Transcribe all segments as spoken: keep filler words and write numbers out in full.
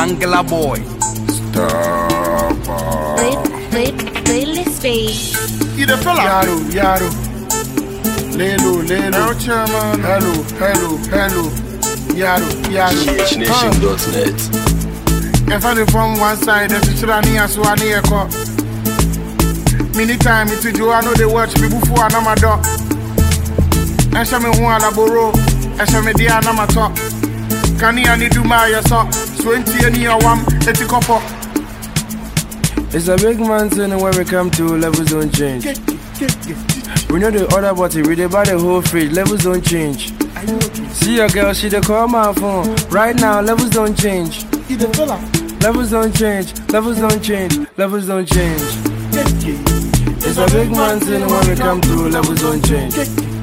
Angela boy. Stop. Play, play, playlist face. You the fella? Yaro, yaro. Lelo, lelo. Chairman. Hello, hello, hello. Yaro, yaro. G H nation dot net. If I from one side, if it's running as one year call. Many time it's you, I know they watch me before I'm my dog. I shall me one laboro. I shall me dear Nama talk. Can you any do my yourself? Twenty and year one, it's a couple. It's a big mountain where we come to, levels don't change. We know the other body, we dey buy the whole fridge, levels don't change. See your girl, she dey call my phone. Right now, levels don't change. Levels don't change, levels don't change, levels don't change. It's a big mountain where we come to, levels don't change.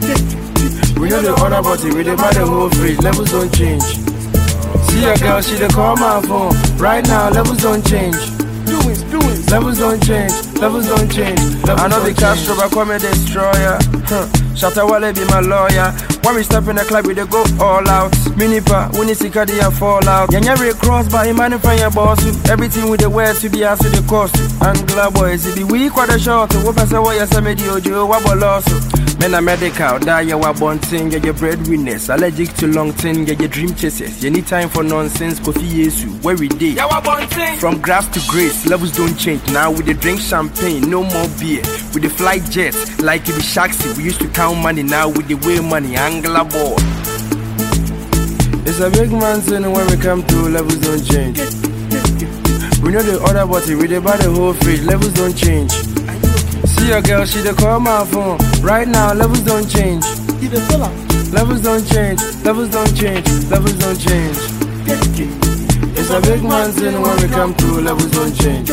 We know the other body, we dey buy the whole fridge, levels don't change. See your girl, she dey call my phone. Right now, levels don't change. Levels don't change, levels don't change. I know the Castro, but call me destroyer. Huh. Shatta Wale be my lawyer. When we step in the club, we dey go all out. Minipa, we need to cut the fall out. Yanya Ray cross, but he man in front of your boss. Everything with the words to be asked with the cost. Angla boys, it be weak or the short. What I say, what you say, me the ojo, what loss. Men are medical, die you are born thing, get your breadwinners. Allergic to long thing, get your dream chases. You need time for nonsense, Kofi Yesu, where we day. From grass to grace, levels don't change. Now we dey drink champagne, no more beer. With the flight jets, like it be Shaxi. We used to count money, now with the way money, Angela boy. It's a big mountain when we come to, levels don't change. We know the other body, we dey buy the whole fridge, levels don't change. See your girl, she dey call my phone. Right now, levels don't change. Levels don't change, levels don't change, levels don't change. It's a big mountain when we come to, levels don't change.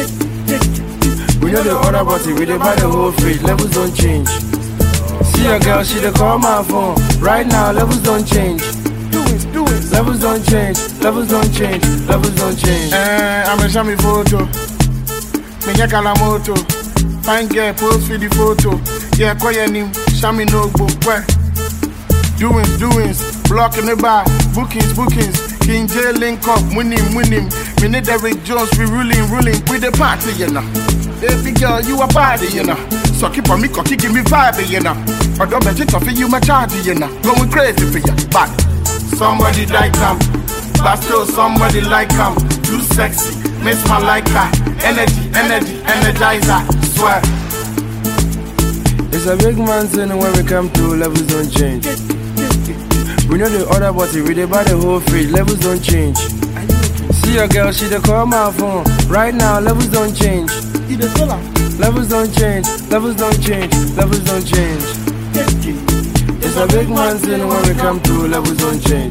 We know the other body, we dey buy the whole fridge, levels don't change. See your girl, she dey call my phone. Right now, levels don't change. Levels don't change, levels don't change, levels don't change. Eh, I'm a shami photo. Me get kalamoto. Fine girl, pose for the photo. Yeah, call your name, Shami no book. Where? Doings, doings, blocking the bar, bookings, bookings. King J link up, winning, winning. Me need Derrick Jones, we ruling, ruling with the party, you know. Baby girl, you a party, you know. So keep on me, cocky, give me vibe, you know. Or don't bet it off you, my charge, you know. Going crazy for you, but somebody like him, but still somebody like him. Too sexy, miss my like her. Energy, energy, energizer. Swear. It's a big mountain when we come to, levels don't change. We know the other body, we dey buy the whole fridge, levels don't change. See your girl, she dey call my phone. Right now, levels don't change. Levels don't change, levels don't change, levels don't change. It's a big mountain when we come to, levels don't change.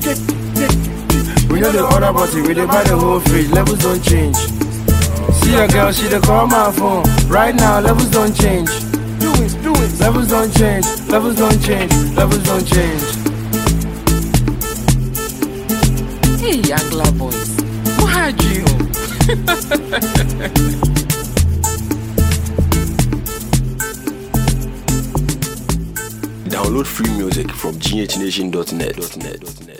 We know the other body, we dey buy the whole fridge, levels don't change. See your girl, she dey call my phone. Right now, levels don't change. Levels don't change, levels don't change, levels don't change. Hey, Angla boys, who had you? Download free music from G H nation dot net.